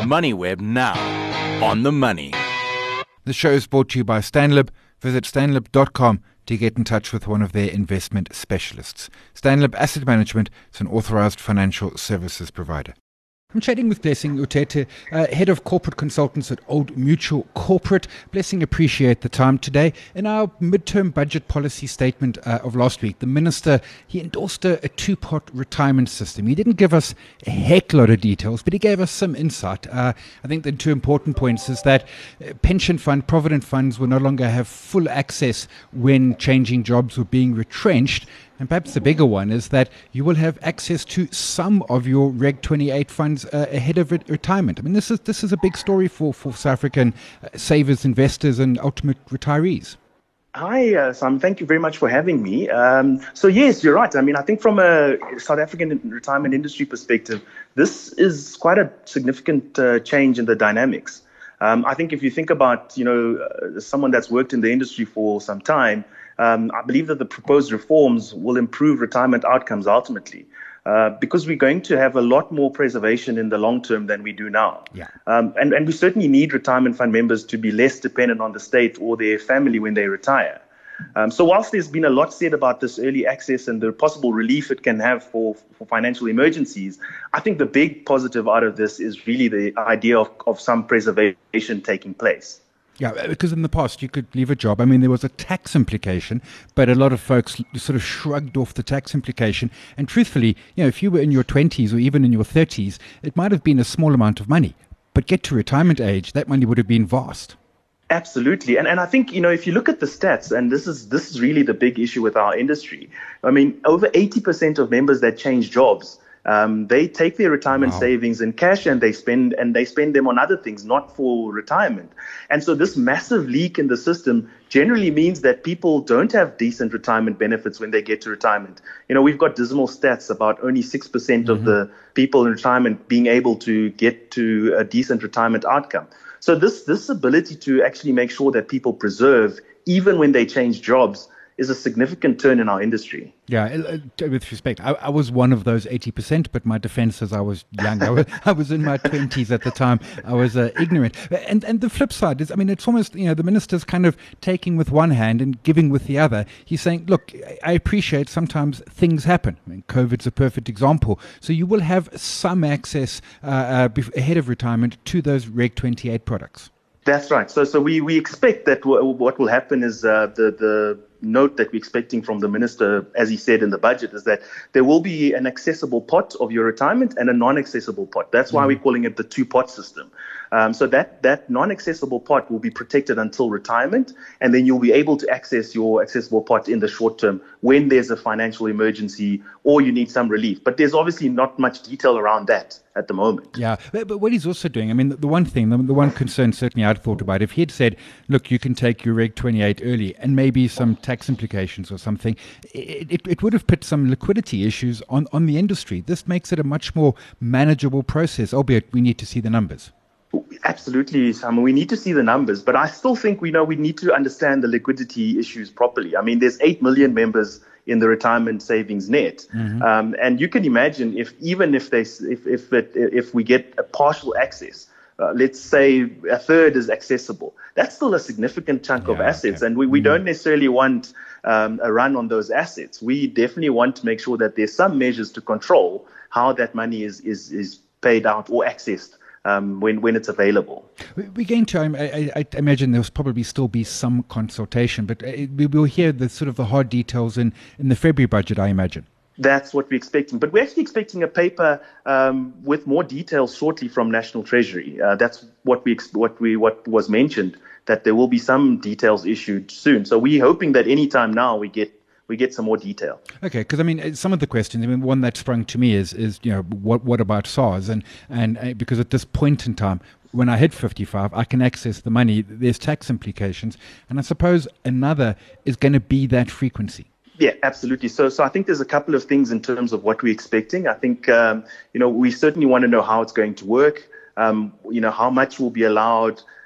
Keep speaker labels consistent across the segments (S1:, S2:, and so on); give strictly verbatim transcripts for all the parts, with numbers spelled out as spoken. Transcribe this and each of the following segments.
S1: MoneyWeb now. On the money.
S2: The show is brought to you by Stanlib. Visit stanlib dot com to get in touch with one of their investment specialists. Stanlib Asset Management is an authorized financial services provider. I'm chatting with Blessing Utete, uh, Head of Corporate Consultants at Old Mutual Corporate. Blessing, appreciate the time today. In our midterm budget policy statement uh, of last week, the Minister, he endorsed a, a two-pot retirement system. He didn't give us a heck lot of details, but he gave us some insight. Uh, I think the two important points is that uh, pension fund, provident funds will no longer have full access when changing jobs or being retrenched. And perhaps the bigger one is that you will have access to some of your Reg twenty-eight funds uh, ahead of re- retirement. I mean, this is this is a big story for, for South African uh, savers, investors, and ultimate retirees.
S3: Hi, uh, Sam. Thank you very much for having me. Um, so, yes, you're right. I mean, I think from a South African retirement industry perspective, this is quite a significant uh, change in the dynamics. Um, I think if you think about, you know, uh, someone that's worked in the industry for some time, Um, I believe that the proposed reforms will improve retirement outcomes ultimately, uh, because we're going to have a lot more preservation in the long term than we do now.
S2: Yeah.
S3: Um, and, and we certainly need retirement fund members to be less dependent on the state or their family when they retire. Um, so whilst there's been a lot said about this early access and the possible relief it can have for, for financial emergencies, I think the big positive out of this is really the idea of, of some preservation taking place.
S2: Yeah, because in the past you could leave a job. I mean, there was a tax implication, but a lot of folks sort of shrugged off the tax implication. And truthfully, you know, if you were in your twenties or even in your thirties, it might have been a small amount of money. But get to retirement age, that money would have been vast.
S3: Absolutely. And and I think, you know, if you look at the stats, and this is this is really the big issue with our industry. I mean, over eighty percent of members that change jobs, Um, they take their retirement
S2: wow. savings
S3: in cash and they spend and they spend them on other things, not for retirement. And so this massive leak in the system generally means that people don't have decent retirement benefits when they get to retirement. You know, we've got dismal stats about only six percent mm-hmm. of the people in retirement being able to get to a decent retirement outcome. So this this ability to actually make sure that people preserve even when they change jobs is a significant turn in our industry.
S2: Yeah, with respect, I, I was one of those eighty percent, but my defense is I was young. I was, I was in my twenties at the time. I was uh, ignorant. And and the flip side is, I mean, it's almost, you know, the minister's kind of taking with one hand and giving with the other. He's saying, look, I appreciate sometimes things happen. I mean, COVID's a perfect example. So you will have some access uh, uh, ahead of retirement to those Reg twenty-eight products.
S3: That's right. So so we, we expect that w- what will happen is uh, the the note that we're expecting from the minister, as he said in the budget, is that there will be an accessible pot of your retirement and a non-accessible pot. That's why mm. we're calling it the two-pot system. Um, so that, that non-accessible pot will be protected until retirement, and then you'll be able to access your accessible pot in the short term when there's a financial emergency or you need some relief. But there's obviously not much detail around that at the moment.
S2: Yeah, but, but what he's also doing, I mean, the, the one thing, the, the one concern certainly I'd thought about, if he had said, look, you can take your Reg twenty-eight early and maybe some tax implications or something, it, it, it would have put some liquidity issues on, on the industry. This makes it a much more manageable process, albeit we need to see the numbers.
S3: Absolutely, Simon. We need to see the numbers, but I still think we know we need to understand the liquidity issues properly. I mean, there's eight million members in the retirement savings net, mm-hmm. um, and you can imagine if even if they if if it, if we get a partial access, uh, let's say a third is accessible, that's still a significant chunk
S2: yeah,
S3: of assets,
S2: okay.
S3: and we, we
S2: mm-hmm.
S3: don't necessarily want um, a run on those assets. We definitely want to make sure that there's some measures to control how that money is is is paid out or accessed. Um, when, when it's available.
S2: We're going to, I, I, I imagine there'll probably still be some consultation, but we will hear the sort of the hard details in, in the February budget, I imagine.
S3: That's what we're expecting. But we're actually expecting a paper um, with more details shortly from National Treasury. Uh, that's what we what we what was mentioned, that there will be some details issued soon. So we're hoping that any time now we get we get some more detail.
S2: Okay, because I mean, some of the questions, I mean, one that sprung to me is, is you know, what what about SARS? And, and uh, because at this point in time, when I hit fifty-five, I can access the money, there's tax implications, and I suppose another is going to be that frequency.
S3: Yeah, absolutely. So, so I think there's a couple of things in terms of what we're expecting. I think, um, you know, we certainly want to know how it's going to work, um, you know, how much will be allowed,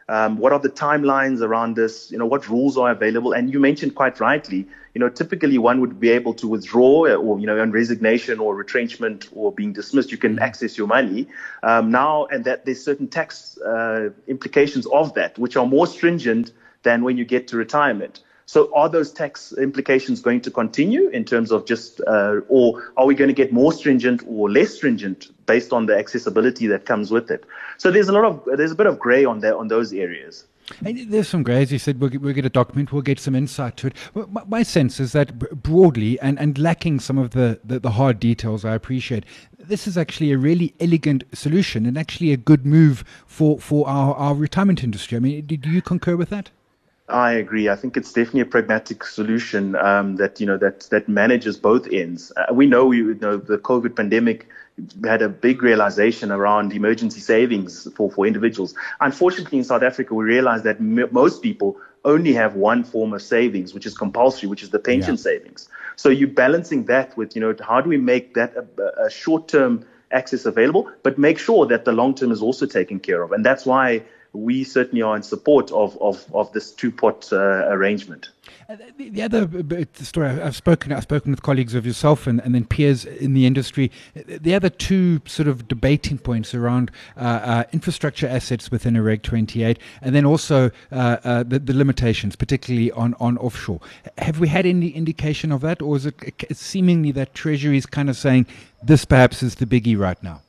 S3: Um, what are the timelines around this? You know, what rules are available? And you mentioned quite rightly, you know, typically one would be able to withdraw or, you know, on resignation or retrenchment or being dismissed, you can access your money. Um, now, and that there's certain tax uh, implications of that, which are more stringent than when you get to retirement. So are those tax implications going to continue in terms of just, uh, or are we going to get more stringent or less stringent based on the accessibility that comes with it? So there's a lot of, there's a bit of gray on that, on those areas.
S2: And there's some grey, as you said, we'll get, we'll get a document, we'll get some insight to it. My, my sense is that broadly, and, and lacking some of the, the, the hard details I appreciate, this is actually a really elegant solution and actually a good move for, for our, our retirement industry. I mean, do you concur with that?
S3: I agree. I think it's definitely a pragmatic solution um, that you know that that manages both ends. Uh, we know we you know the COVID pandemic had a big realization around emergency savings for, for individuals. Unfortunately, in South Africa, we realized that m- most people only have one form of savings, which is compulsory, which is the pension yeah. savings. So you're balancing that with, you know, how do we make that a, a short-term access available, but make sure that the long-term is also taken care of. And that's why we certainly are in support of, of, of this two-pot uh, arrangement.
S2: Uh, the, the other story, I've spoken I've spoken with colleagues of yourself and, and then peers in the industry. The other two sort of debating points around uh, uh, infrastructure assets within a Reg twenty-eight, and then also uh, uh, the, the limitations, particularly on, on offshore. Have we had any indication of that, or is it seemingly that Treasury is kind of saying this perhaps is the biggie right now?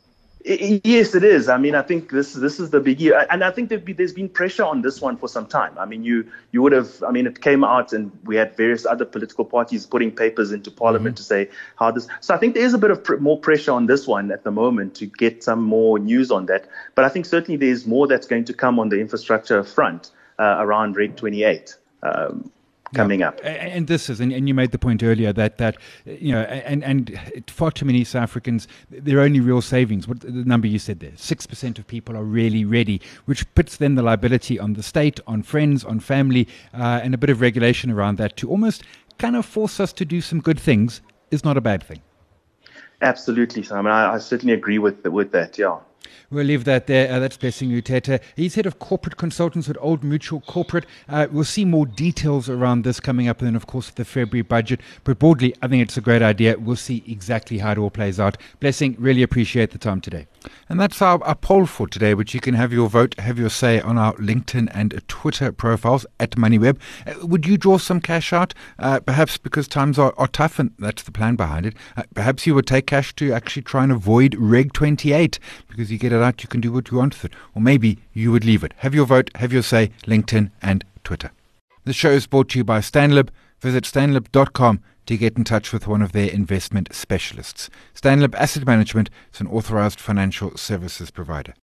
S3: Yes, it is. I mean, I think this this is the biggie, and I think there's been pressure on this one for some time. I mean, you you would have. I mean, it came out, and we had various other political parties putting papers into Parliament mm-hmm. to say how this. So I think there is a bit of pr- more pressure on this one at the moment to get some more news on that. But I think certainly there's more that's going to come on the infrastructure front uh, around Reg twenty-eight. Um, coming
S2: yeah.
S3: up.
S2: And this is, and, and you made the point earlier that, that you know, and, and far too many South Africans, their only real savings, what the number you said there, six percent of people are really ready, which puts then the liability on the state, on friends, on family, uh, and a bit of regulation around that to almost kind of force us to do some good things is not a bad thing.
S3: Absolutely, Simon. I, I certainly agree with with that, yeah.
S2: We'll leave that there. Uh, that's Blessing Utete. He's head of corporate consultants at Old Mutual Corporate. Uh, we'll see more details around this coming up, and then, of course, the February budget. But broadly, I think it's a great idea. We'll see exactly how it all plays out. Blessing, really appreciate the time today. And that's our, our poll for today, which you can have your vote, have your say on our LinkedIn and Twitter profiles at MoneyWeb. Uh, would you draw some cash out? Uh, perhaps because times are, are tough, and that's the plan behind it. Uh, perhaps you would take cash to actually try and avoid Reg twenty-eight, because you get it out, you can do what you want with it. Or maybe you would leave it. Have your vote, have your say, LinkedIn and Twitter. The show is brought to you by Stanlib. Visit stanlib dot com to get in touch with one of their investment specialists. Stanlib Asset Management is an authorized financial services provider.